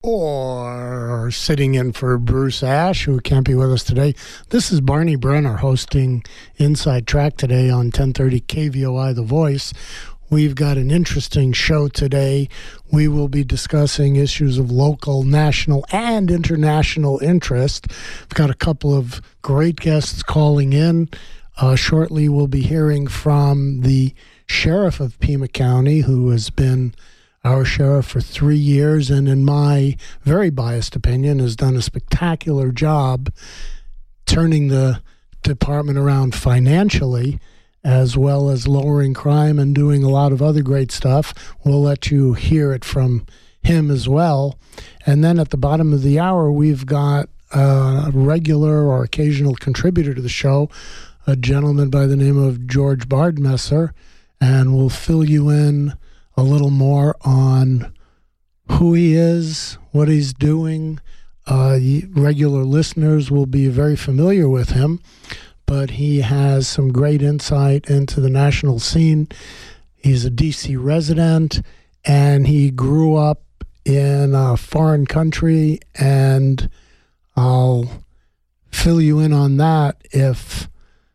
or sitting in for Bruce Ash, who can't be with us today. This is Barney Brenner hosting Inside Track today on 1030 KVOI The Voice. We've got an interesting show today. We will be discussing issues of local, national, and international interest. We've got a couple of great guests calling in. Shortly, we'll be hearing from the sheriff of Pima County, who has been our sheriff for 3 years, and in my very biased opinion, has done a spectacular job turning the department around financially, as well as lowering crime and doing a lot of other great stuff. We'll let you hear it from him as well. And then at the bottom of the hour, we've got a regular or occasional contributor to the show, a gentleman by the name of George Bardmesser, and we'll fill you in a little more on who he is, what he's doing. Regular listeners will be very familiar with him, but he has some great insight into the national scene. He's a D.C. resident, and he grew up in a foreign country, and I'll fill you in on that if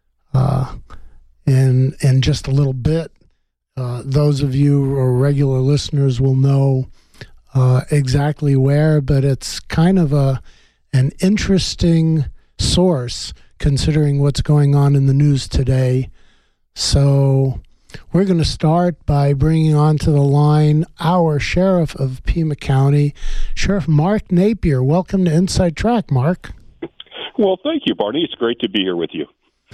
in just a little bit. Those of you who are regular listeners will know exactly where, but it's kind of an interesting source considering what's going on in the news today. So we're going to start by bringing onto the line our sheriff of Pima County, Sheriff Mark Napier. Welcome to Inside Track, Mark. Well, thank you, Barney. It's great to be here with you.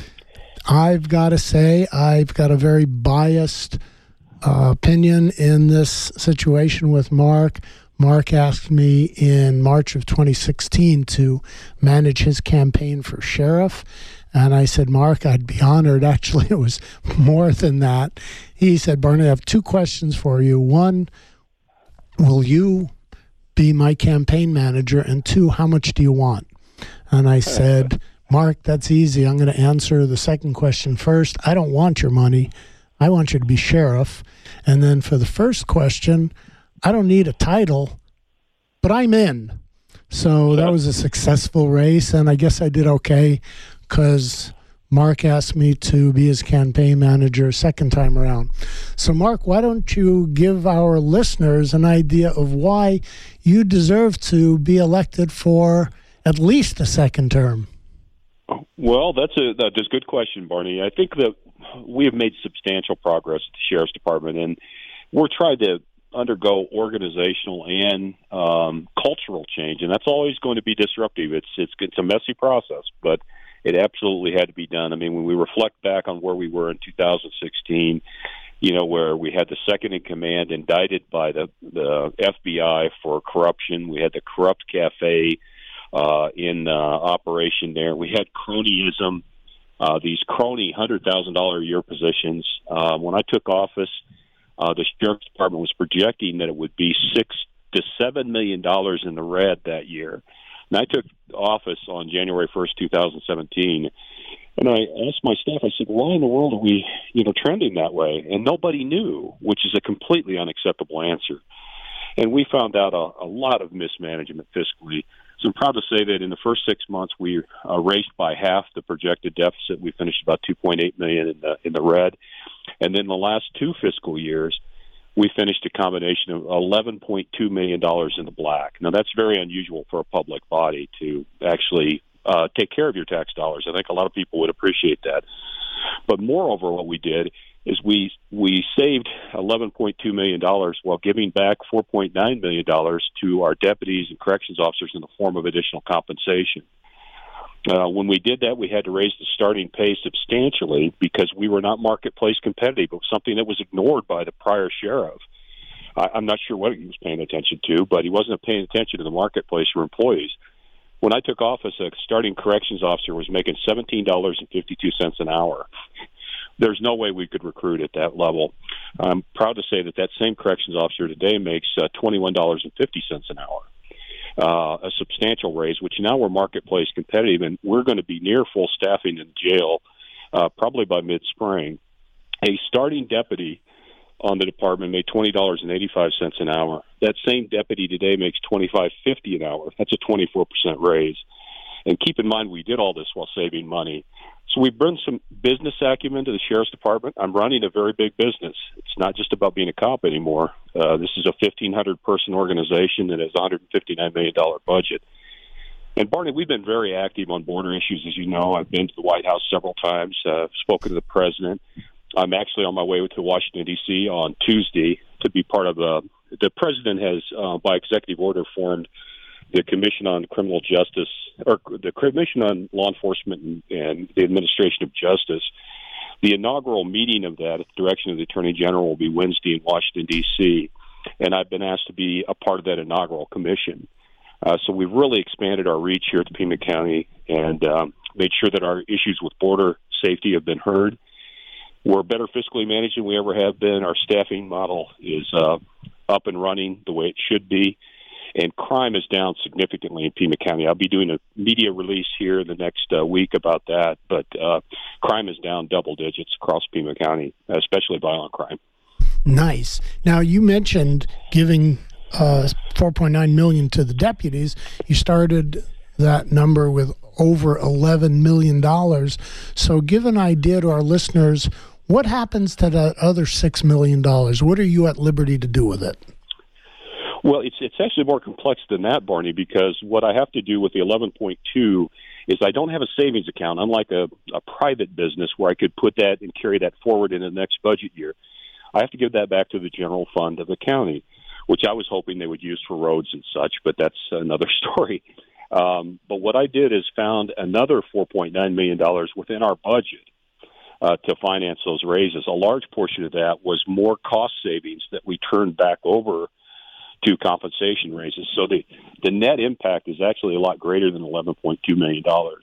I've got to say, I've got a very biased opinion in this situation with Mark. Mark asked me in March of 2016 to manage his campaign for sheriff, and I said, Mark, I'd be honored. Actually, it was more than that. He said, Barney, I have two questions for you. One, will you be my campaign manager? And two, how much do you want? And I said, Mark, that's easy. I'm going to answer the second question first. I don't want your money. I want you to be sheriff. And then for the first question, I don't need a title, but I'm in. So that was a successful race, and I guess I did okay because Mark asked me to be his campaign manager second time around. So, Mark, why don't you give our listeners an idea of why you deserve to be elected for at least a second term? Well, that's a good question, Barney. I think that we have made substantial progress at the Sheriff's Department, and we're trying to undergo organizational and cultural change, and that's always going to be disruptive. It's a messy process, but it absolutely had to be done. I mean, when we reflect back on where we were in 2016, where we had the second in command indicted by the FBI for corruption, we had the corrupt cafe in operation there. We had cronyism, these crony $100,000 a year positions. When I took office, the Sheriff's Department was projecting that it would be $6 to $7 million in the red that year. And I took office on January 1st, 2017, and I asked my staff, I said, why in the world are we, trending that way? And nobody knew, which is a completely unacceptable answer. And we found out a lot of mismanagement fiscally. So I'm proud to say that in the first 6 months, we raised by half the projected deficit. We finished about $2.8 million in the red. And then the last two fiscal years, we finished a combination of $11.2 million in the black. Now, that's very unusual for a public body to actually take care of your tax dollars. I think a lot of people would appreciate that. But moreover, what we did is we saved $11.2 million while giving back $4.9 million to our deputies and corrections officers in the form of additional compensation. When we did that, we had to raise the starting pay substantially because we were not marketplace competitive. It was something that was ignored by the prior sheriff. I'm not sure what he was paying attention to, but he wasn't paying attention to the marketplace for employees. When I took office, a starting corrections officer was making $17.52 an hour. There's no way we could recruit at that level. I'm proud to say that same corrections officer today makes $21.50 an hour. A substantial raise, which now we're marketplace competitive, and we're going to be near full staffing in jail probably by mid-spring. A starting deputy on the department made $20.85 an hour. That same deputy today makes $25.50 an hour. That's a 24% raise. And keep in mind, we did all this while saving money. So we bring some business acumen to the Sheriff's Department. I'm running a very big business. It's not just about being a cop anymore. This is a 1,500-person organization that has a $159 million budget. And, Barney, we've been very active on border issues, as you know. I've been to the White House several times, spoken to the president. I'm actually on my way to Washington, D.C. on Tuesday to be part of the president has, by executive order, formed the Commission on Criminal Justice, or the Commission on Law Enforcement and the Administration of Justice. The inaugural meeting of that, at the direction of the Attorney General, will be Wednesday in Washington, D.C., and I've been asked to be a part of that inaugural commission. So we've really expanded our reach here at Pima County and made sure that our issues with border safety have been heard. We're better fiscally managed than we ever have been. Our staffing model is up and running the way it should be. And crime is down significantly in Pima County. I'll be doing a media release here the next week about that. But crime is down double digits across Pima County, especially violent crime. Nice. Now, you mentioned giving $4.9 million to the deputies. You started that number with over $11 million. So give an idea to our listeners, what happens to that other $6 million? What are you at liberty to do with it? Well, it's actually more complex than that, Barney, because what I have to do with the 11.2 is I don't have a savings account, unlike a private business where I could put that and carry that forward in the next budget year. I have to give that back to the general fund of the county, which I was hoping they would use for roads and such, but that's another story. But what I did is found another $4.9 million within our budget to finance those raises. A large portion of that was more cost savings that we turned back over to compensation raises. So the net impact is actually a lot greater than $11.2 million.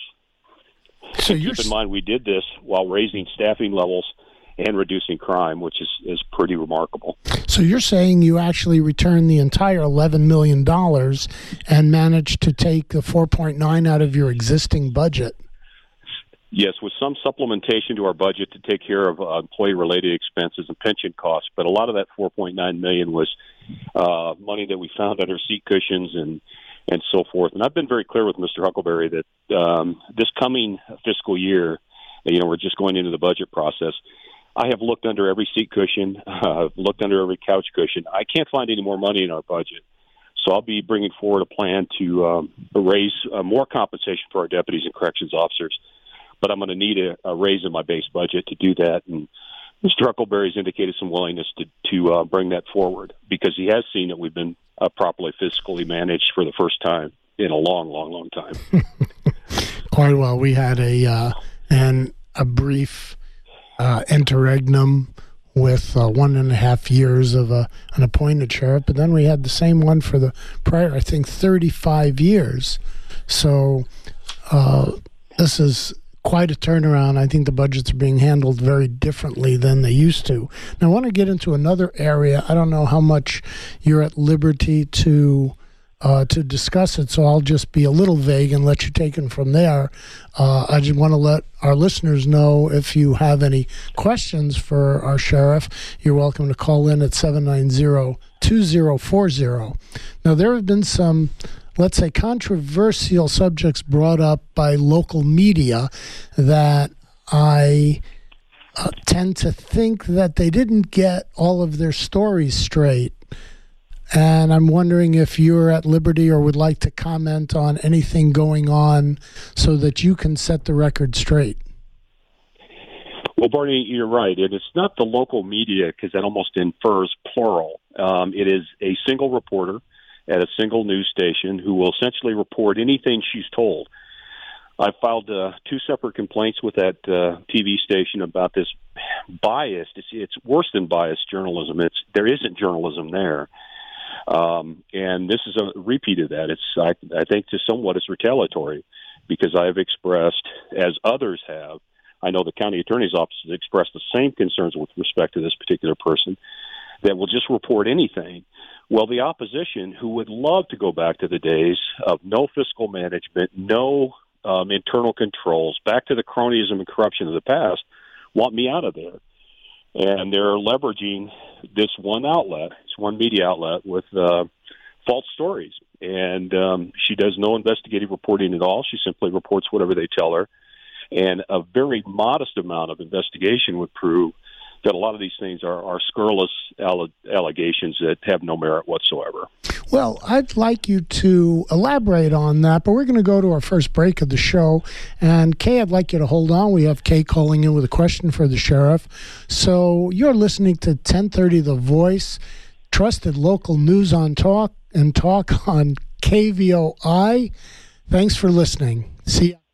So keep in mind, we did this while raising staffing levels and reducing crime, which is pretty remarkable. So you're saying you actually returned the entire $11 million and managed to take the 4.9 out of your existing budget? Yes, with some supplementation to our budget to take care of employee-related expenses and pension costs. But a lot of that $4.9 million was money that we found under seat cushions and so forth. And I've been very clear with Mr. Huckleberry that this coming fiscal year, we're just going into the budget process. I have looked under every seat cushion. I've looked under every couch cushion. I can't find any more money in our budget. So I'll be bringing forward a plan to raise more compensation for our deputies and corrections officers. But I'm going to need a raise in my base budget to do that. And Mr. Huckleberry's indicated some willingness to bring that forward because he has seen that we've been properly fiscally managed for the first time in a long, long, long time. Quite well. We had a brief interregnum with 1.5 years of an appointed sheriff, but then we had the same one for the prior, I think, 35 years. So this is quite a turnaround. I think the budgets are being handled very differently than they used to. Now, I want to get into another area. I don't know how much you're at liberty to discuss it, so I'll just be a little vague and let you take it from there. I just want to let our listeners know if you have any questions for our sheriff, you're welcome to call in at 790-2040. Now, there have been some, let's say, controversial subjects brought up by local media that I tend to think that they didn't get all of their stories straight. And I'm wondering if you're at liberty or would like to comment on anything going on so that you can set the record straight. Well, Barney, you're right. And it's not the local media because that almost infers plural. It is a single reporter at a single news station who will essentially report anything she's told. I filed 2 separate complaints with that TV station about this biased. It's worse than biased journalism. There isn't journalism there. And this is a repeat of that. I think to somewhat it's retaliatory because I have expressed, as others have, I know the county attorney's office has expressed the same concerns with respect to this particular person that will just report anything. Well, the opposition, who would love to go back to the days of no fiscal management, no internal controls, back to the cronyism and corruption of the past, want me out of there. and they're leveraging this one outlet, this one media outlet, with false stories. And she does no investigative reporting at all. She simply reports whatever they tell her. And a very modest amount of investigation would prove that a lot of these things are scurrilous allegations that have no merit whatsoever. Well, I'd like you to elaborate on that, but we're going to go to our first break of the show. And Kay, I'd like you to hold on. We have Kay calling in with a question for the sheriff. So you're listening to 1030 The Voice, trusted local news on talk on KVOI. Thanks for listening. See you.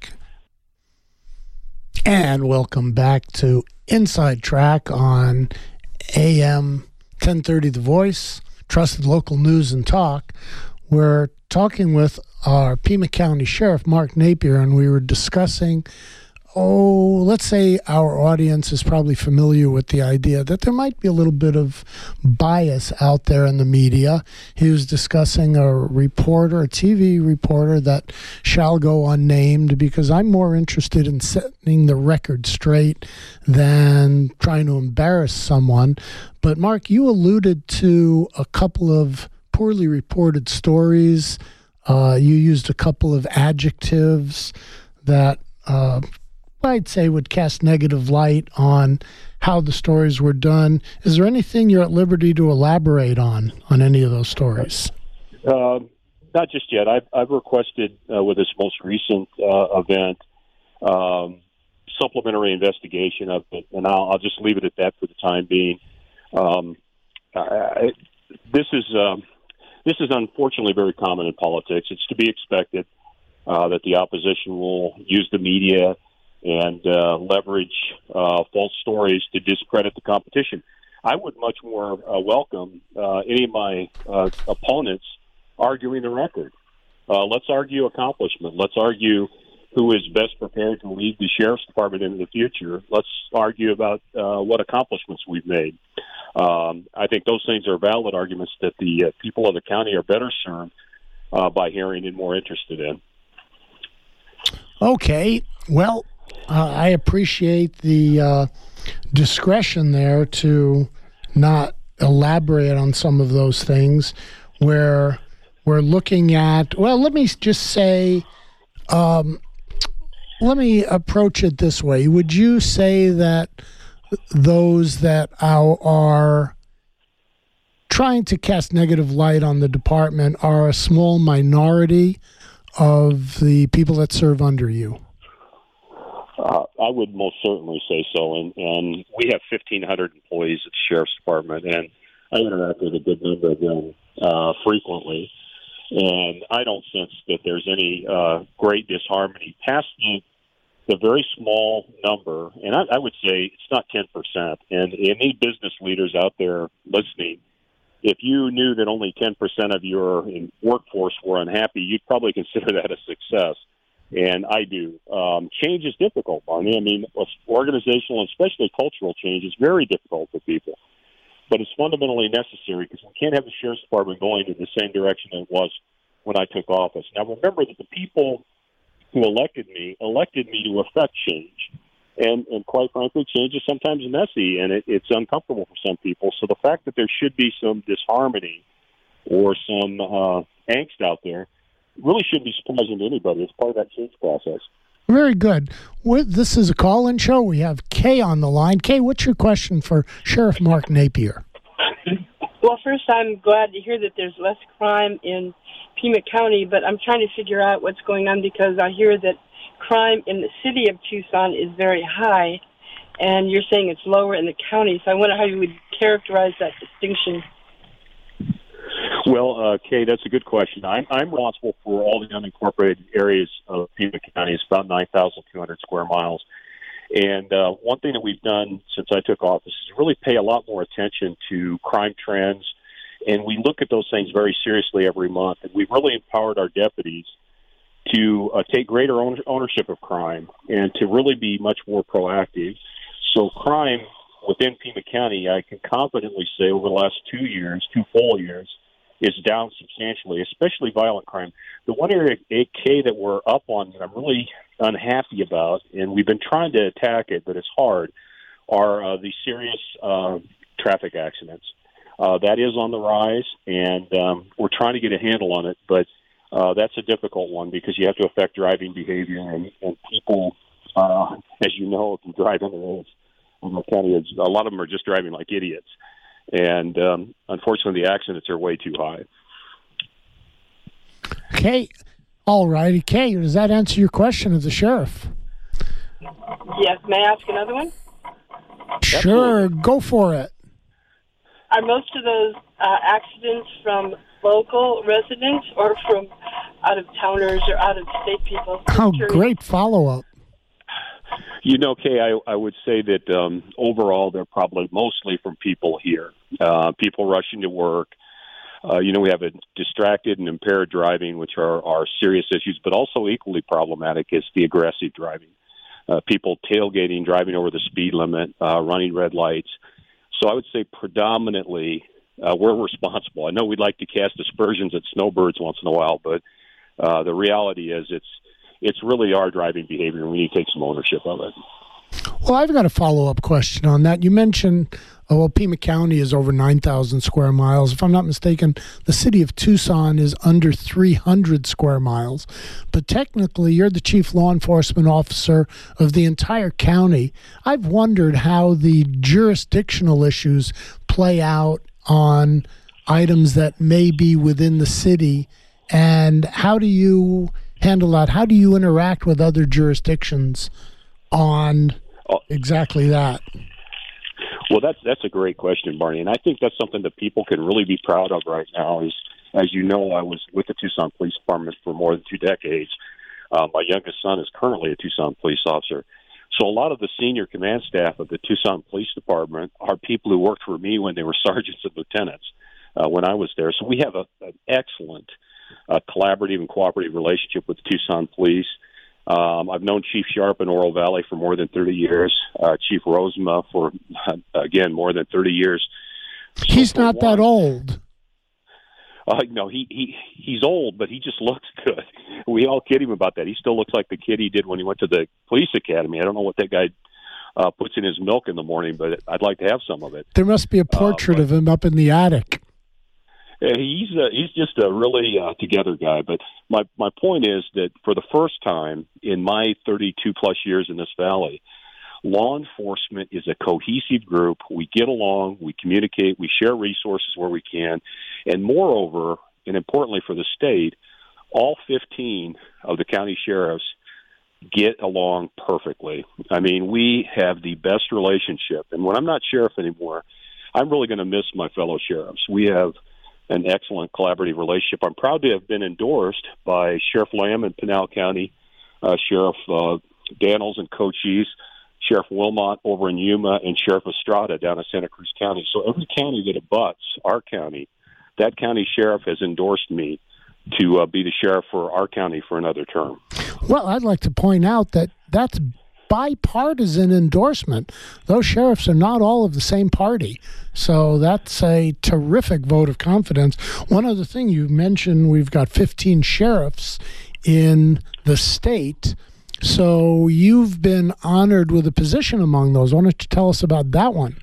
And welcome back to Inside Track on AM 1030 The Voice, trusted local news and talk. We're talking with our Pima County Sheriff, Mark Napier, and we were discussing, let's say our audience is probably familiar with the idea that there might be a little bit of bias out there in the media. He was discussing a TV reporter that shall go unnamed, because I'm more interested in setting the record straight than trying to embarrass someone. But Mark, you alluded to a couple of poorly reported stories. You used a couple of adjectives that I'd say would cast negative light on how the stories were done. Is there anything you're at liberty to elaborate on any of those stories? Not just yet. I've requested with this most recent event supplementary investigation of it, and I'll just leave it at that for the time being. This is unfortunately very common in politics. It's to be expected that the opposition will use the media and leverage false stories to discredit the competition. I would much more welcome any of my opponents arguing the record. Let's argue accomplishment. Let's argue who is best prepared to lead the sheriff's department into the future. Let's argue about what accomplishments we've made. I think those things are valid arguments that the people of the county are better served by hearing and more interested in. Okay. Well, I appreciate the discretion there to not elaborate on some of those things where we're looking at, let me just say, let me approach it this way. Would you say that those that are trying to cast negative light on the department are a small minority of the people that serve under you? I would most certainly say so, and we have 1,500 employees at the Sheriff's Department, and I interact with a good number of them frequently, and I don't sense that there's any great disharmony past the very small number, and I would say it's not 10%, and any business leaders out there listening, if you knew that only 10% of your workforce were unhappy, you'd probably consider that a success. And I do. Change is difficult, Barney. I mean, organizational and especially cultural change is very difficult for people. But it's fundamentally necessary because we can't have the Sheriff's Department going in the same direction that it was when I took office. Now, remember that the people who elected me to affect change. And quite frankly, change is sometimes messy, and it's uncomfortable for some people. So the fact that there should be some disharmony or some angst out there really shouldn't be surprising to anybody. It's part of that change process. Very good. This is a call-in show. We have Kay on the line. Kay, what's your question for Sheriff Mark Napier? Well, first, I'm glad to hear that there's less crime in Pima County, but I'm trying to figure out what's going on because I hear that crime in the city of Tucson is very high, and you're saying it's lower in the county. So I wonder how you would characterize that distinction. Well, Kay, that's a good question. I'm responsible for all the unincorporated areas of Pima County. It's about 9,200 square miles. And one thing that we've done since I took office is really pay a lot more attention to crime trends. And we look at those things very seriously every month. And we've really empowered our deputies to take greater ownership of crime and to really be much more proactive. So crime within Pima County, I can confidently say over the last 2 full years, is down substantially, especially violent crime. The one area, AK, that we're up on that I'm really unhappy about, and we've been trying to attack it, but it's hard, are the serious traffic accidents. That is on the rise, and we're trying to get a handle on it, but that's a difficult one because you have to affect driving behavior, and people, as you know, if you drive in the roads in the county, a lot of them are just driving like idiots, and unfortunately the accidents are way too high. Okay. All righty. Kay, does that answer your question of the sheriff? Yes. May I ask another one? Sure. Absolutely. Go for it. Are most of those accidents from local residents or from out-of-towners or out-of-state people? Oh, great follow-up. You know, Kay, I would say that overall they're probably mostly from people here, people rushing to work. We have a distracted and impaired driving, which are serious issues, but also equally problematic is the aggressive driving. People tailgating, driving over the speed limit, running red lights. So I would say predominantly we're responsible. I know we'd like to cast aspersions at snowbirds once in a while, but the reality is it's really our driving behavior, and we need to take some ownership of it. Well, I've got a follow-up question on that. You mentioned, Pima County is over 9,000 square miles. If I'm not mistaken, the city of Tucson is under 300 square miles. But technically, you're the chief law enforcement officer of the entire county. I've wondered how the jurisdictional issues play out on items that may be within the city, and how do you handle that? How do you interact with other jurisdictions on exactly that? Well, that's a great question, Barney, and I think that's something that people can really be proud of right now. Is, as you know, I was with the Tucson Police Department for more than 2 decades. My youngest son is currently a Tucson police officer. So a lot of the senior command staff of the Tucson Police Department are people who worked for me when they were sergeants and lieutenants when I was there. So we have an excellent collaborative and cooperative relationship with Tucson Police. I've known Chief Sharp in Oro Valley for more than 30 years, Chief Rosema for, again, more than 30 years. So he's not that old. No, he's old, but he just looks good. We all kid him about that. He still looks like the kid he did when he went to the police academy. I don't know what that guy puts in his milk in the morning, but I'd like to have some of it. There must be a portrait of him up in the attic. He's just a really together guy. But my point is that for the first time in my 32 plus years in this valley, law enforcement is a cohesive group. We get along, we communicate, we share resources where we can, and moreover, and importantly for the state, all 15 of the county sheriffs get along perfectly. I mean, we have the best relationship. And when I'm not sheriff anymore, I'm really going to miss my fellow sheriffs. We have an excellent collaborative relationship. I'm proud to have been endorsed by Sheriff Lamb in Pinal County, Sheriff Daniels in Cochise, Sheriff Wilmot over in Yuma, and Sheriff Estrada down in Santa Cruz County. So every county that abuts our county, that county sheriff has endorsed me to be the sheriff for our county for another term. Well, I'd like to point out that that's bipartisan endorsement. Those sheriffs are not all of the same party. So that's a terrific vote of confidence. One other thing you mentioned, we've got 15 sheriffs in the state. So you've been honored with a position among those. Why don't you tell us about that one?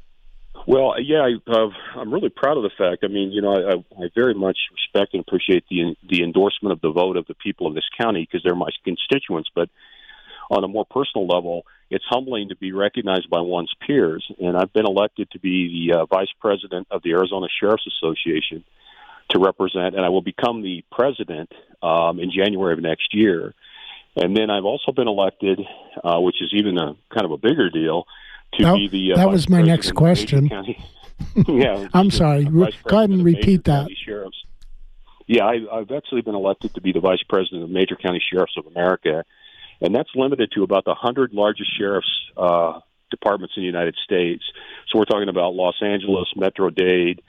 Well, yeah, I'm really proud of the fact. I mean, I very much respect and appreciate the endorsement of the vote of the people of this county because they're my constituents. But on a more personal level, it's humbling to be recognized by one's peers. And I've been elected to be the vice president of the Arizona Sheriff's Association to represent, and I will become the president in January of next year. And then I've also been elected, which is even a kind of a bigger deal, to be the that was my next question. Yeah, I'm sorry. Go ahead and repeat that. Sheriffs. Yeah, I've actually been elected to be the vice president of Major County Sheriffs of America, and that's limited to about the 100 largest sheriffs departments in the United States. So we're talking about Los Angeles, Metro-Dade,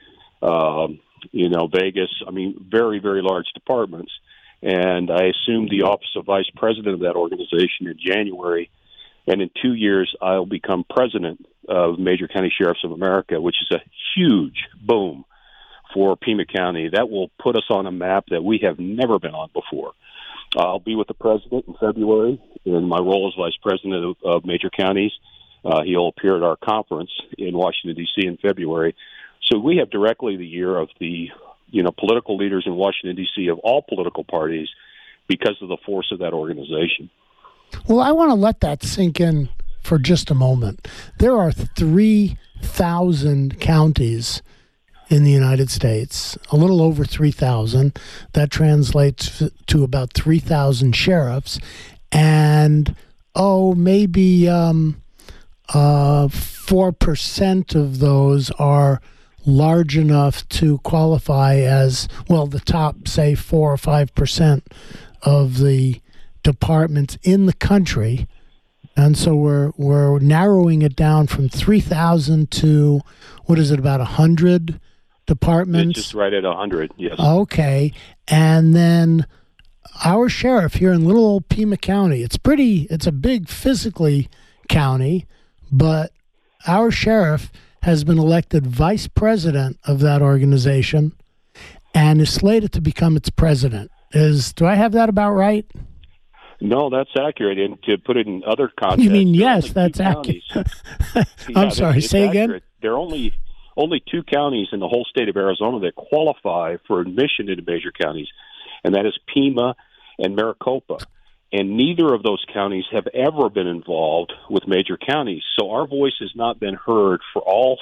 Vegas. I mean, very, very large departments. And I assumed the office of vice president of that organization in January. And in 2 years, I'll become president of Major County Sheriffs of America, which is a huge boom for Pima County. That will put us on a map that we have never been on before. I'll be with the president in February in my role as vice president of Major Counties. He'll appear at our conference in Washington, D.C. in February. So we have directly the year of the political leaders in Washington, D.C. of all political parties because of the force of that organization. Well, I want to let that sink in for just a moment. There are 3,000 counties in the United States, a little over 3,000. That translates to about 3,000 sheriffs. And, maybe 4% of those are large enough to qualify as, the top, say, 4 or 5% of the departments in the country. And so we're narrowing it down from 3,000 to, about 100 departments? It's just right at 100, yes. Okay. And then our sheriff here in little old Pima County, it's a big physically county, but our sheriff has been elected vice president of that organization and is slated to become its president. Do I have that about right? No, that's accurate. And to put it in other context, you mean yes, that's accurate. I'm sorry. Say accurate. Again. There are only 2 counties in the whole state of Arizona that qualify for admission into major counties, and that is Pima and Maricopa. And neither of those counties have ever been involved with major counties. So our voice has not been heard for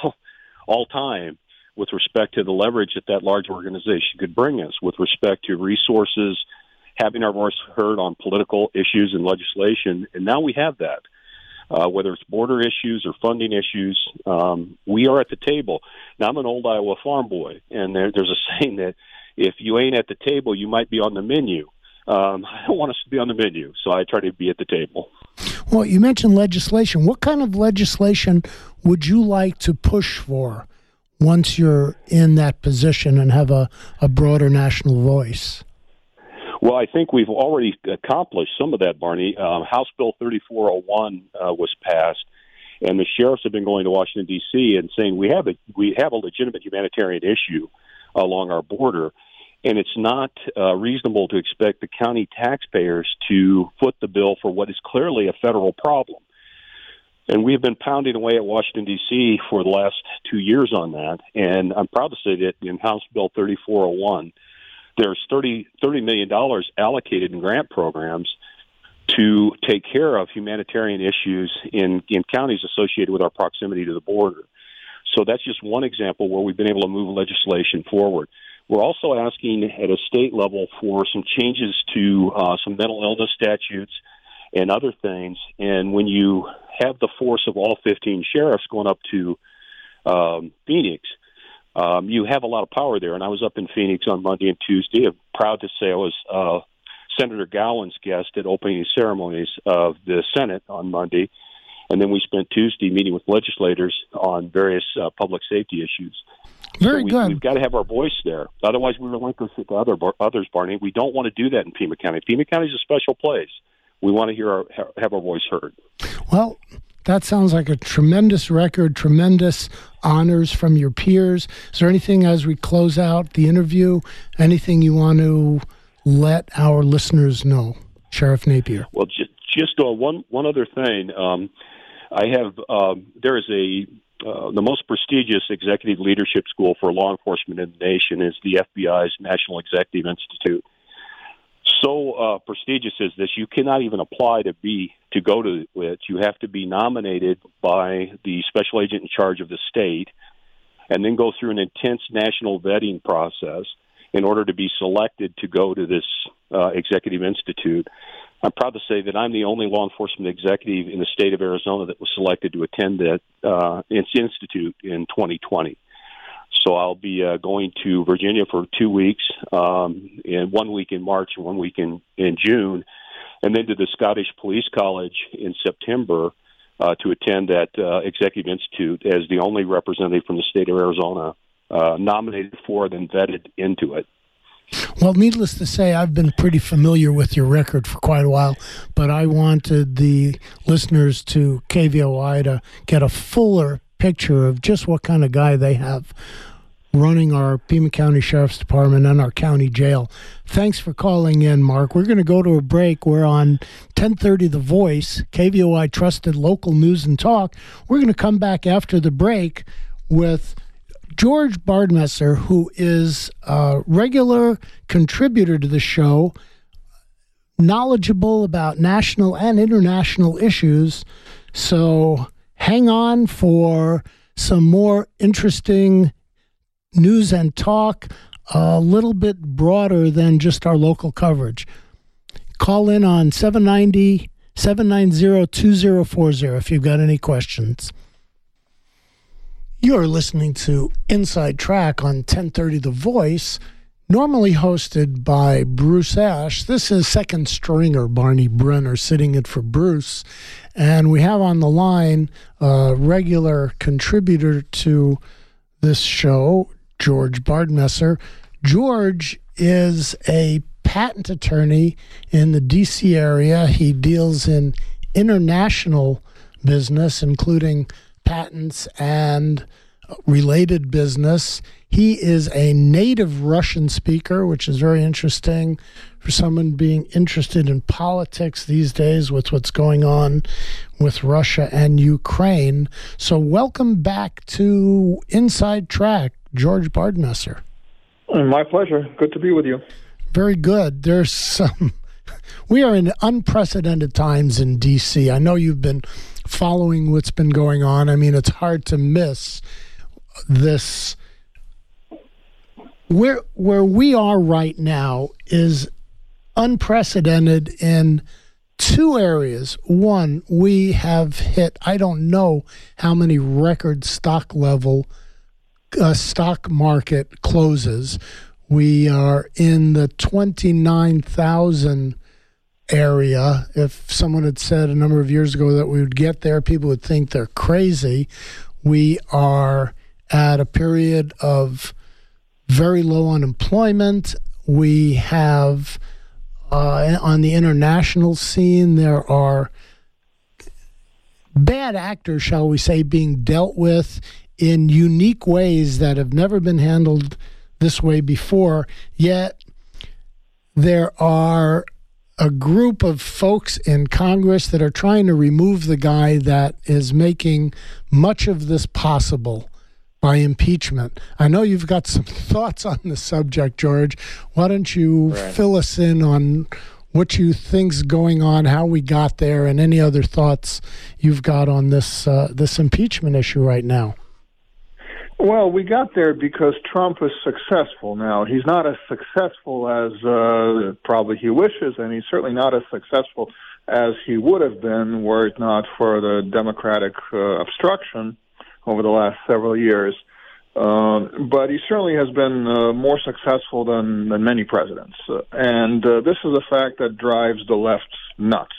all time with respect to the leverage that large organization could bring us, with respect to resources, having our voice heard on political issues and legislation. And now we have that. Whether it's border issues or funding issues, we are at the table. Now, I'm an old Iowa farm boy, and there's a saying that if you ain't at the table, you might be on the menu. I don't want us to be on the menu, so I try to be at the table. Well, you mentioned legislation. What kind of legislation would you like to push for once you're in that position and have a broader national voice? Well, I think we've already accomplished some of that, Barney. House Bill 3401 was passed, and the sheriffs have been going to Washington, D.C. and saying we have a legitimate humanitarian issue along our border, and it's not reasonable to expect the county taxpayers to foot the bill for what is clearly a federal problem. And we have been pounding away at Washington, D.C. for the last 2 years on that, and I'm proud to say that in House Bill 3401, there's $30 million allocated in grant programs to take care of humanitarian issues in counties associated with our proximity to the border. So that's just one example where we've been able to move legislation forward. We're also asking at a state level for some changes to some mental illness statutes and other things. And when you have the force of all 15 sheriffs going up to Phoenix, you have a lot of power there. And I was up in Phoenix on Monday and Tuesday. I'm proud to say I was Senator Gowan's guest at opening ceremonies of the Senate on Monday. And then we spent Tuesday meeting with legislators on various public safety issues. Very good. We've got to have our voice there. Otherwise, we relinquish it to others, Barney. We don't want to do that in Pima County. Pima County is a special place. We want to have our voice heard. Well, that sounds like a tremendous record, tremendous honors from your peers. Is there anything as we close out the interview, anything you want to let our listeners know, Sheriff Napier? Well, just one other thing. I have there is the most prestigious executive leadership school for law enforcement in the nation is the FBI's National Executive Institute. So prestigious is this, you cannot even apply to go to it. You have to be nominated by the special agent in charge of the state and then go through an intense national vetting process in order to be selected to go to this executive institute. I'm proud to say that I'm the only law enforcement executive in the state of Arizona that was selected to attend that institute in 2020. So I'll be going to Virginia for 2 weeks, and 1 week in March and 1 week in June, and then to the Scottish Police College in September to attend that executive institute as the only representative from the state of Arizona nominated for and then vetted into it. Well, needless to say, I've been pretty familiar with your record for quite a while, but I wanted the listeners to KVOI to get a fuller picture of just what kind of guy they have running our Pima County Sheriff's Department and our county jail. Thanks for calling in, Mark. We're going to go to a break. We're on 1030 The Voice, KVOI Trusted Local News and Talk. We're going to come back after the break with George Bardmesser, who is a regular contributor to the show, knowledgeable about national and international issues. So hang on for some more interesting news and talk, a little bit broader than just our local coverage. Call in on 790-2040 if you've got any questions. You're listening to Inside Track on 1030 The Voice, normally hosted by Bruce Ash. This is second stringer Barney Brenner sitting in for Bruce. And we have on the line a regular contributor to this show, George Bardmesser. George is a patent attorney in the D.C. area. He deals in international business, including patents and related business. He is a native Russian speaker, which is very interesting for someone being interested in politics these days with what's going on with Russia and Ukraine. So welcome back to Inside Track, George Bardmesser. My pleasure. Good to be with you. Very good. We are in unprecedented times in D.C. I know you've been following what's been going on. I mean, it's hard to miss this. Where we are right now is unprecedented in two areas. One, we have hit, I don't know how many record stock market closes. We are in the 29,000 area. If someone had said a number of years ago that we would get there, people would think they're crazy. We are at a period of very low unemployment. We have, on the international scene, there are bad actors, shall we say, being dealt with in unique ways that have never been handled this way before. Yet there are a group of folks in Congress that are trying to remove the guy that is making much of this possible by impeachment. I know you've got some thoughts on the subject, George. Why don't you fill us in on what you think's going on, how we got there, and any other thoughts you've got on this impeachment issue right now? Well, we got there because Trump is successful now. He's not as successful as probably he wishes, and he's certainly not as successful as he would have been were it not for the Democratic obstruction over the last several years. But he certainly has been more successful than many presidents. And this is a fact that drives the left nuts.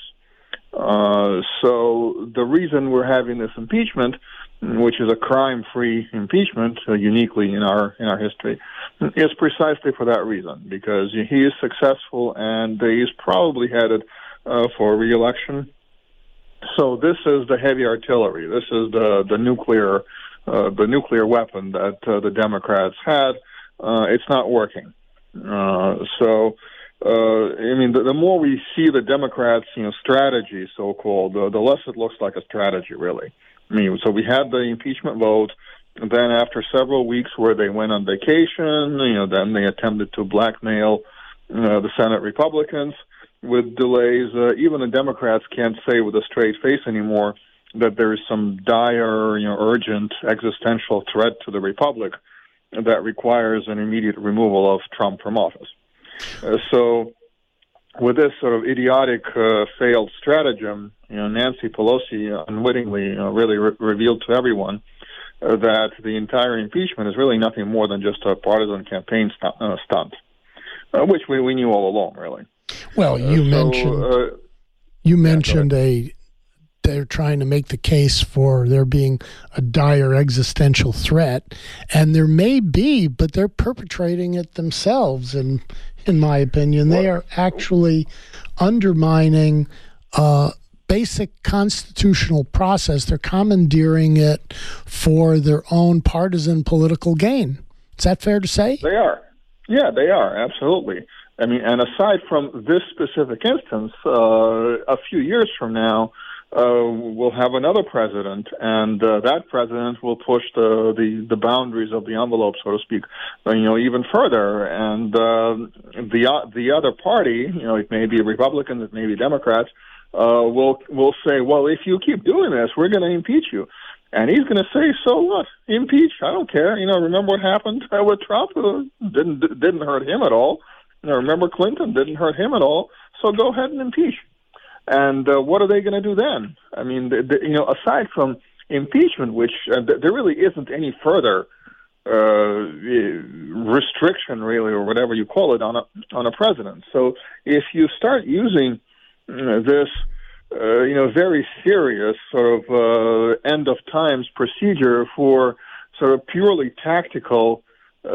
So the reason we're having this impeachment, which is a crime-free impeachment, uniquely in our history, is precisely for that reason, because he is successful and he's probably headed for re-election. So this is the heavy artillery. This is the nuclear weapon that the Democrats had. It's not working. I mean, the more we see the Democrats, strategy, so-called, the less it looks like a strategy, really. I mean, so we had the impeachment vote, and then after several weeks where they went on vacation, then they attempted to blackmail the Senate Republicans with delays. Even the Democrats can't say with a straight face anymore that there is some dire, urgent existential threat to the Republic that requires an immediate removal of Trump from office. So with this sort of idiotic failed stratagem, Nancy Pelosi unwittingly really revealed to everyone that the entire impeachment is really nothing more than just a partisan campaign stunt, which we knew all along, really. Well, you mentioned they're trying to make the case for there being a dire existential threat, and there may be, but they're perpetrating it themselves, in my opinion. They are actually undermining basic constitutional process. They're commandeering it for their own partisan political gain. Is that fair to say? They are. Yeah, they are, absolutely. I mean, and aside from this specific instance, a few years from now, we'll have another president, and that president will push the boundaries of the envelope, so to speak, even further. And the other party, it may be Republicans, it may be Democrats, will say, well, if you keep doing this, we're going to impeach you. And he's going to say, so what? Impeach? I don't care. Remember what happened with Trump? Didn't hurt him at all. Remember Clinton? Didn't hurt him at all. So go ahead and impeach. And what are they going to do then? I mean, aside from impeachment, which there really isn't any further restriction, really, or whatever you call it, on a president. So if you start using this, very serious sort of end of times procedure for sort of purely tactical,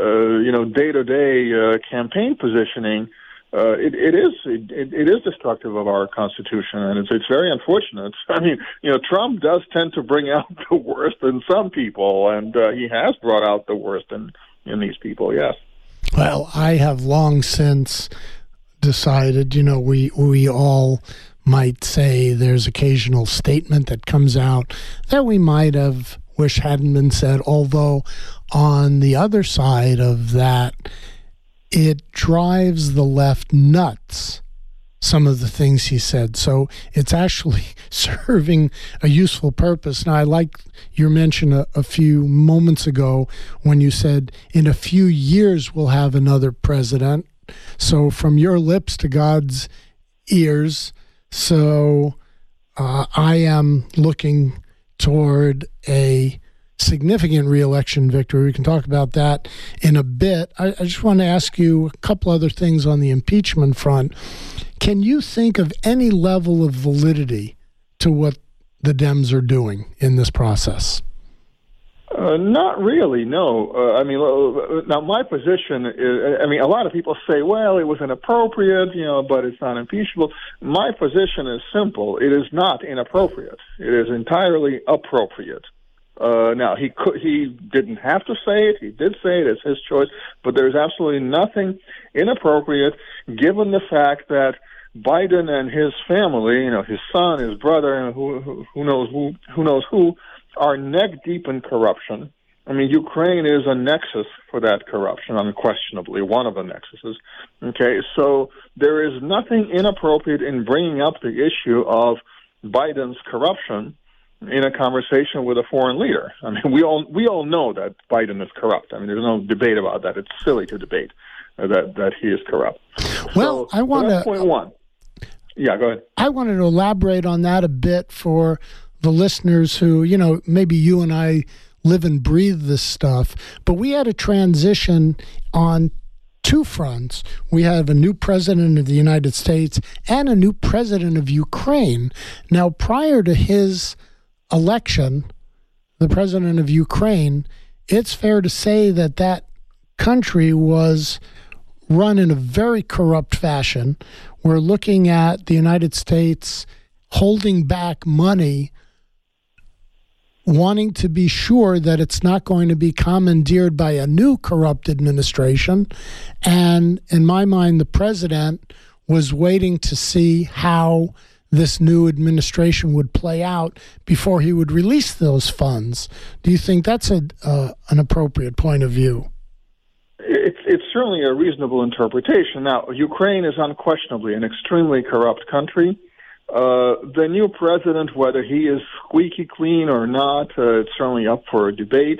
day-to-day campaign positioning, it is destructive of our Constitution, and it's very unfortunate. I mean, Trump does tend to bring out the worst in some people, and he has brought out the worst in these people. Yes. Well, I have long since decided, we all might say there's occasional statement that comes out that we might have wished hadn't been said, although on the other side of that, it drives the left nuts, some of the things he said. So it's actually serving a useful purpose. Now, I like your mention a few moments ago when you said in a few years we'll have another president. So from your lips to God's ears. So I am looking toward a significant re-election victory. We can talk about that in a bit. I just want to ask you a couple other things on the impeachment front. Can you think of any level of validity to what the Dems are doing in this process? Not really, no. Now my position is, a lot of people say, well, it was inappropriate, but it's not impeachable. My position is simple. It is not inappropriate. It is entirely appropriate. Now, he didn't have to say it. He did say it. It's his choice. But there's absolutely nothing inappropriate given the fact that Biden and his family, his son, his brother, and who knows who, are neck deep in corruption. I mean, Ukraine is a nexus for that corruption, unquestionably, one of the nexuses. Okay, so there is nothing inappropriate in bringing up the issue of Biden's corruption in a conversation with a foreign leader. I mean, we all know that Biden is corrupt. I mean, there's no debate about that. It's silly to debate that he is corrupt. Well, so, I want to... point one. Yeah, go ahead. I wanted to elaborate on that a bit for the listeners who, maybe you and I live and breathe this stuff, but we had a transition on two fronts. We have a new president of the United States and a new president of Ukraine. Now, prior to his election, the president of Ukraine, it's fair to say that country was run in a very corrupt fashion. We're looking at the United States holding back money, wanting to be sure that it's not going to be commandeered by a new corrupt administration. And in my mind, the president was waiting to see how this new administration would play out before he would release those funds. Do you think that's an appropriate point of view? It's certainly a reasonable interpretation. Now, Ukraine is unquestionably an extremely corrupt country. The new president, whether he is squeaky clean or not, it's certainly up for debate.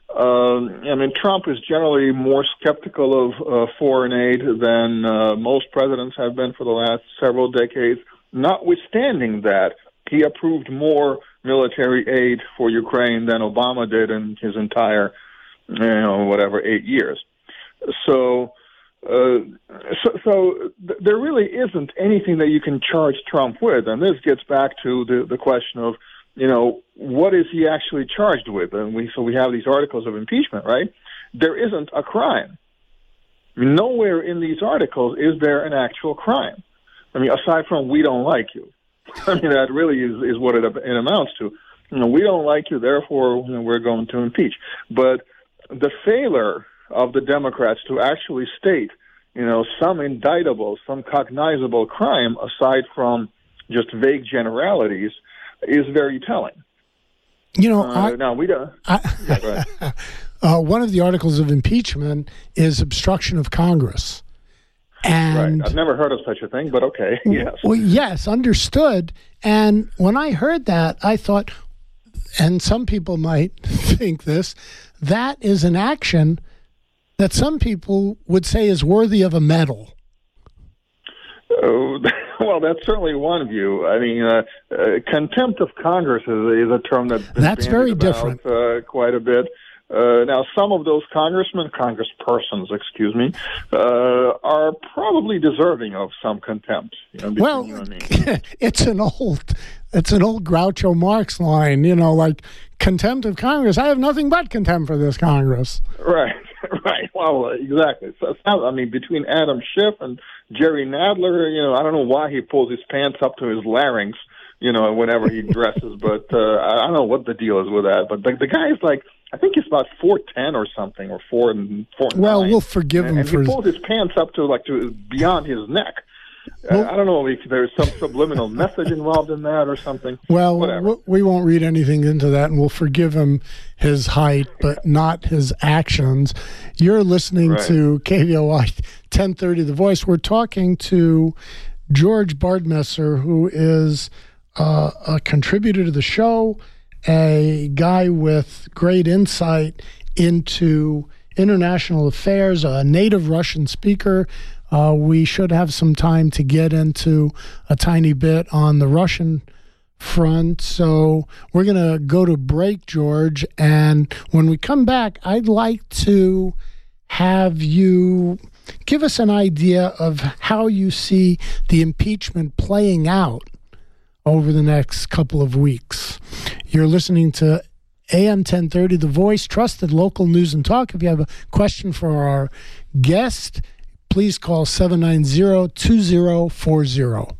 Trump is generally more skeptical of foreign aid than most presidents have been for the last several decades. Notwithstanding that, he approved more military aid for Ukraine than Obama did in his entire, 8 years. So there really isn't anything that you can charge Trump with, and this gets back to the question of, what is he actually charged with? And we have these articles of impeachment, right? There isn't a crime. Nowhere in these articles is there an actual crime. Aside from "we don't like you," that really is what it amounts to. We don't like you, therefore we're going to impeach. But the failure of the Democrats to actually state, some indictable, some cognizable crime aside from just vague generalities is very telling. Now we don't. Yeah, go ahead. One of the articles of impeachment is obstruction of Congress. And right. I've never heard of such a thing, but okay. Yes. Well, yes, understood. And when I heard that, I thought, and some people might think this, that is an action that some people would say is worthy of a medal. Well, that's certainly one view. I mean, contempt of Congress is a term that's been bandied very about, different. Quite a bit. Now, some of those congresspersons, are probably deserving of some contempt. Well, you and me. it's an old Groucho Marx line, like contempt of Congress. I have nothing but contempt for this Congress. Right. Well, exactly. So, between Adam Schiff and Jerry Nadler, I don't know why he pulls his pants up to his larynx, whenever he dresses, but I don't know what the deal is with that. But the guy is like, I think he's about 4'10" or something, or 4'9". Well, we'll forgive him for. And he pulls his pants up to beyond his neck. Well, I don't know if there's some subliminal message involved in that or something. Well, whatever. We won't read anything into that, and we'll forgive him his height, but not his actions. You're listening to KVOI 1030 The Voice. We're talking to George Bardmesser, who is a contributor to the show, a guy with great insight into international affairs, a native Russian speaker. We should have some time to get into a tiny bit on the Russian front. So we're going to go to break, George. And when we come back, I'd like to have you give us an idea of how you see the impeachment playing out over the next couple of weeks. You're listening to AM 1030, The Voice, trusted local news and talk. If you have a question for our guest, please call 790-2040.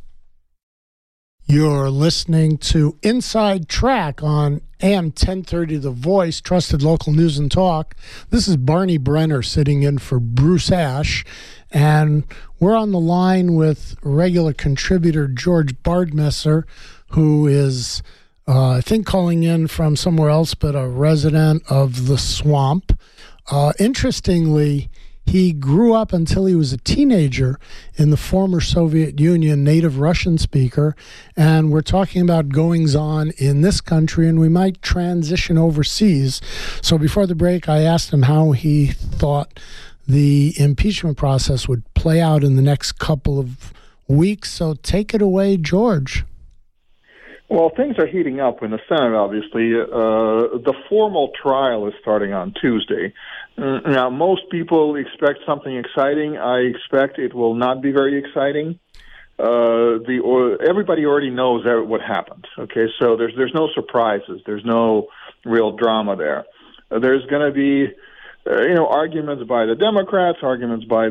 You're listening to Inside Track on AM 1030 The Voice, trusted local news and talk. This is Barney Brenner sitting in for Bruce Ash, and we're on the line with regular contributor George Bardmesser, who is, I think, calling in from somewhere else, but a resident of the swamp. Interestingly, he grew up until he was a teenager in the former Soviet Union, native Russian speaker, and we're talking about goings-on in this country, and we might transition overseas. So before the break, I asked him how he thought the impeachment process would play out in the next couple of weeks. So take it away, George. Well, things are heating up in the Senate, obviously. The formal trial is starting on Tuesday. Now, most people expect something exciting. I expect it will not be very exciting. Everybody already knows what happened. Okay, so there's no surprises. There's no real drama there. There's going to be, arguments by the Democrats, arguments by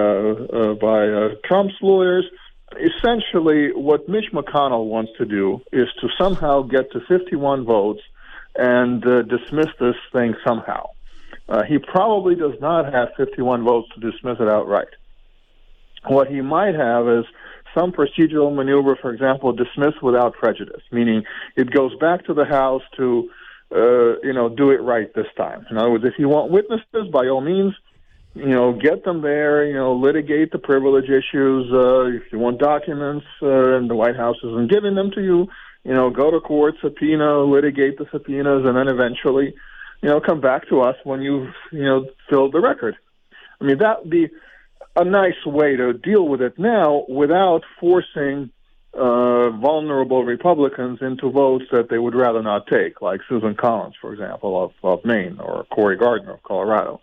Trump's lawyers. Essentially, what Mitch McConnell wants to do is to somehow get to 51 votes and dismiss this thing somehow. He probably does not have 51 votes to dismiss it outright. What he might have is some procedural maneuver, for example, dismiss without prejudice, meaning it goes back to the House to, do it right this time. In other words, if you want witnesses, by all means, get them there, litigate the privilege issues. If you want documents and the White House isn't giving them to you, go to court, subpoena, litigate the subpoenas, and then eventually, come back to us when you've, filled the record. I mean, that would be a nice way to deal with it now without forcing vulnerable Republicans into votes that they would rather not take, like Susan Collins, for example, of Maine, or Cory Gardner of Colorado.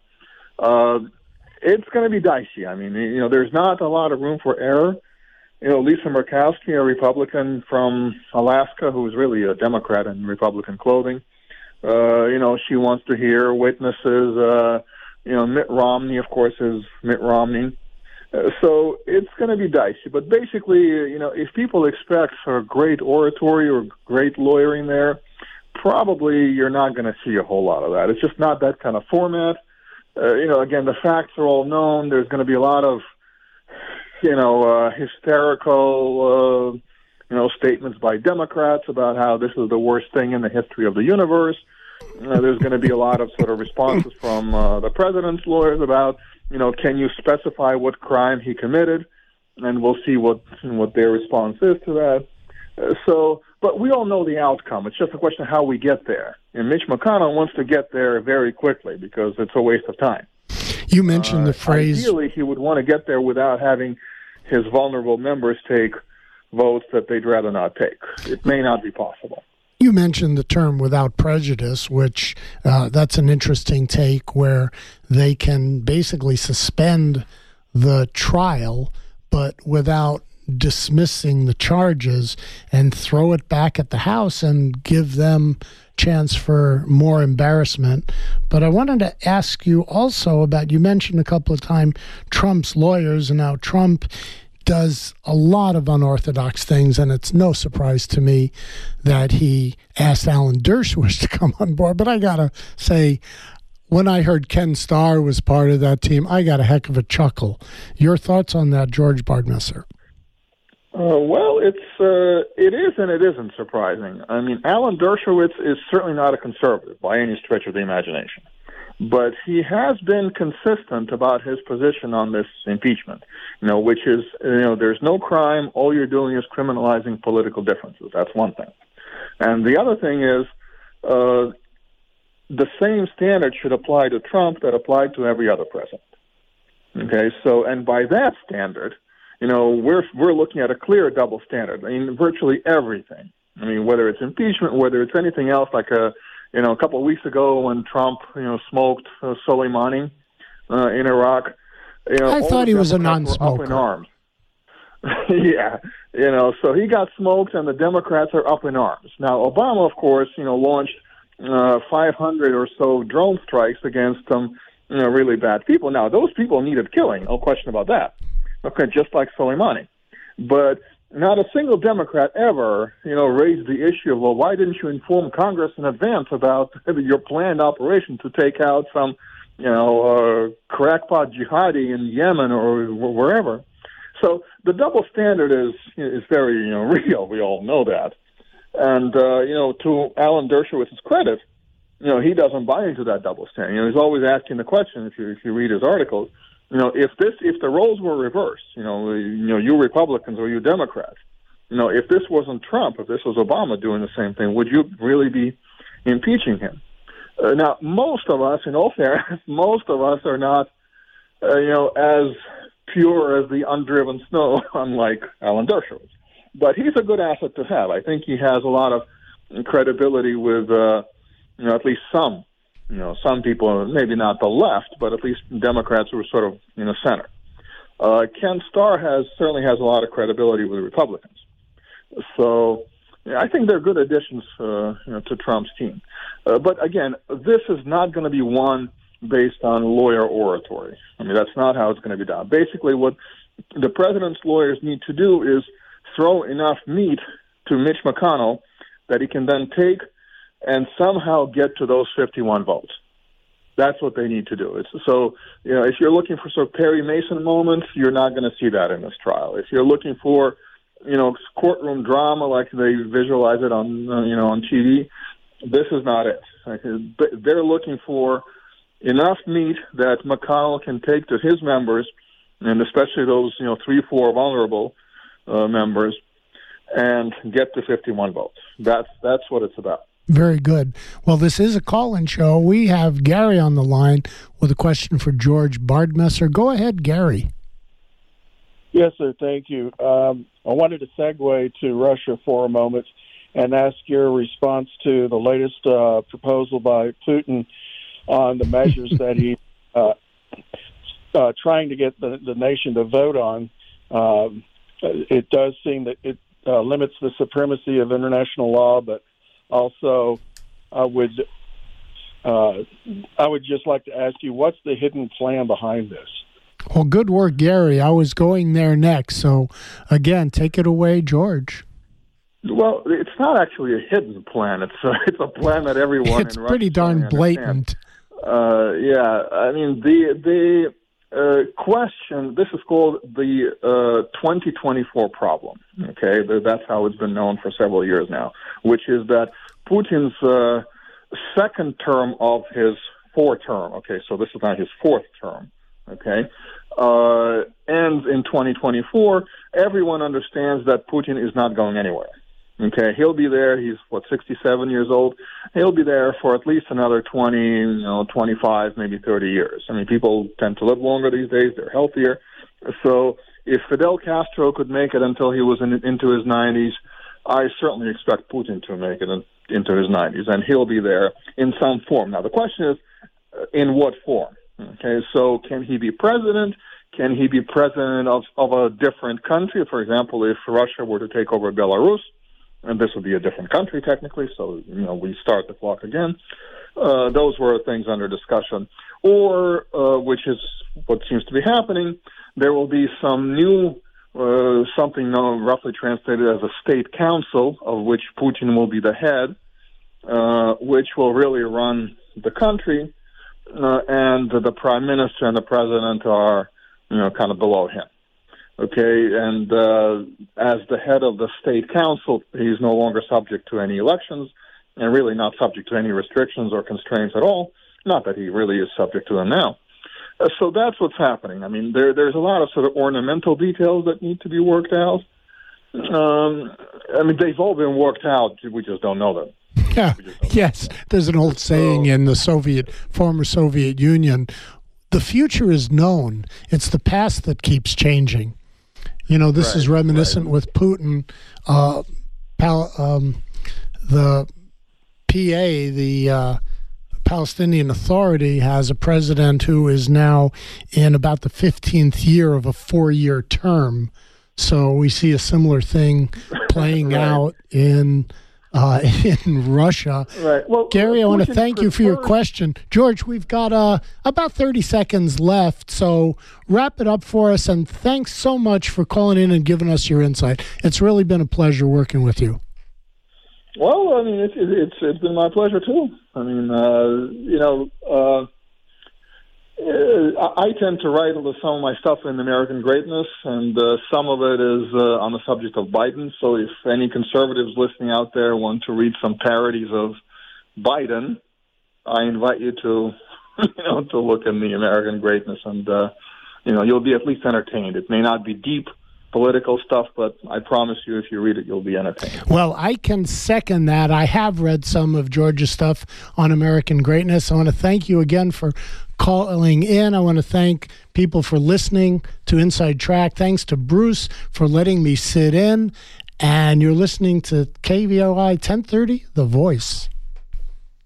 It's going to be dicey. I mean, there's not a lot of room for error. Lisa Murkowski, a Republican from Alaska, who is really a Democrat in Republican clothing, she wants to hear witnesses. Mitt Romney, of course, is Mitt Romney. So it's going to be dicey. But basically, if people expect sort of great oratory or great lawyering there, probably you're not going to see a whole lot of that. It's just not that kind of format. again, the facts are all known. There's going to be a lot of, hysterical, statements by Democrats about how this is the worst thing in the history of the universe. There's going to be a lot of sort of responses from the president's lawyers about, can you specify what crime he committed? And we'll see what their response is to that. But we all know the outcome. It's just a question of how we get there. And Mitch McConnell wants to get there very quickly because it's a waste of time. You mentioned the phrase... Ideally, he would want to get there without having his vulnerable members take votes that they'd rather not take. It may not be possible. You mentioned the term without prejudice, which that's an interesting take where they can basically suspend the trial, but without dismissing the charges and throw it back at the House and give them chance for more embarrassment. But I wanted to ask you also about, you mentioned a couple of times Trump's lawyers, and now Trump does a lot of unorthodox things, and it's no surprise to me that he asked Alan Dershowitz to come on board. But I gotta say, when I heard Ken Starr was part of that team, I got a heck of a chuckle. Your thoughts on that, George Bardmesser? Well, it is and it isn't surprising. I mean, Alan Dershowitz is certainly not a conservative by any stretch of the imagination. But he has been consistent about his position on this impeachment, which is, there's no crime. All you're doing is criminalizing political differences. That's one thing. And the other thing is the same standard should apply to Trump that applied to every other president. Okay, so, and by that standard, we're looking at a clear double standard. I mean, virtually everything. I mean, whether it's impeachment, whether it's anything else, like a couple of weeks ago when Trump, smoked Soleimani in Iraq. I thought he was a non-smoker. Up in arms. Yeah, so he got smoked, and the Democrats are up in arms. Now, Obama, of course, launched 500 or so drone strikes against some, really bad people. Now, those people needed killing, no question about that. Okay, just like Soleimani. But not a single Democrat ever, raised the issue of, well, why didn't you inform Congress in advance about your planned operation to take out some, crackpot jihadi in Yemen or wherever? So the double standard is very, real. We all know that. And, to Alan Dershowitz's credit, he doesn't buy into that double standard. He's always asking the question, if you read his articles, if the roles were reversed, you Republicans or you Democrats, if this wasn't Trump, if this was Obama doing the same thing, would you really be impeaching him? Now, most of us, in all fairness, are not, as pure as the undriven snow, unlike Alan Dershowitz. But he's a good asset to have. I think he has a lot of credibility with, at least some. Some people, maybe not the left, but at least Democrats who are sort of in the center. Ken Starr certainly has a lot of credibility with Republicans. So I think they're good additions to Trump's team. But again, this is not going to be won based on lawyer oratory. I mean, that's not how it's going to be done. Basically, what the president's lawyers need to do is throw enough meat to Mitch McConnell that he can then take and somehow get to those 51 votes. That's what they need to do. If you're looking for sort of Perry Mason moments, you're not going to see that in this trial. If you're looking for, courtroom drama like they visualize it on TV, this is not it. They're looking for enough meat that McConnell can take to his members, and especially those, 3-4 vulnerable members, and get to 51 votes. That's what it's about. Very good. Well, this is a call-in show. We have Gary on the line with a question for George Bardmesser. Go ahead, Gary. Yes, sir. Thank you. I wanted to segue to Russia for a moment and ask your response to the latest proposal by Putin on the measures that he trying to get the nation to vote on. It does seem that it limits the supremacy of international law, but also, I would just like to ask you, what's the hidden plan behind this? Well, good work, Gary. I was going there next. So, again, take it away, George. Well, it's not actually a hidden plan. It's a plan that everyone it's in Russia pretty darn blatant. Yeah, I mean, the question, this is called the 2024 problem, okay? That's how it's been known for several years now, which is that Putin's second term of his term, okay, so this is now his fourth term, okay, ends in 2024. Everyone understands that Putin is not going anywhere. Okay, he'll be there. He's, 67 years old. He'll be there for at least another 20, 25, maybe 30 years. I mean, people tend to live longer these days. They're healthier. So if Fidel Castro could make it until he was into his 90s, I certainly expect Putin to make it into his 90s, and he'll be there in some form. Now, the question is, in what form? Okay, so can he be president? Can he be president of a different country? For example, if Russia were to take over Belarus, and this would be a different country technically, so we start the clock again. Those were things under discussion. Or, which is what seems to be happening, there will be some new, something known, roughly translated as a state council, of which Putin will be the head, which will really run the country, and the prime minister and the president are, kind of below him. Okay, and as the head of the state council, he's no longer subject to any elections and really not subject to any restrictions or constraints at all. Not that he really is subject to them now. So that's what's happening. I mean, there's a lot of sort of ornamental details that need to be worked out. I mean, they've all been worked out. We just don't know them. Yeah. Yes, there's an old saying in the former Soviet Union, the future is known. It's the past that keeps changing. This is reminiscent with Putin. The PA, the Palestinian Authority, has a president who is now in about the 15th year of a 4-year term. So we see a similar thing playing out in Russia. Right. Well, Gary, I want to thank you for your question. George, we've got about 30 seconds left, so wrap it up for us, and thanks so much for calling in and giving us your insight. It's really been a pleasure working with you. Well, I mean, it's been my pleasure, too. I mean, I tend to write some of my stuff in American Greatness, and some of it is on the subject of Biden. So if any conservatives listening out there want to read some parodies of Biden, I invite you to, to look in the American Greatness, and you'll be at least entertained. It may not be deep political stuff, but I promise you, if you read it, you'll be entertained. Well, I can second that. I have read some of George's stuff on American Greatness. I want to thank you again for calling in. I want to thank people for listening to Inside Track. Thanks to Bruce for letting me sit in. And you're listening to KVOI 1030, The Voice.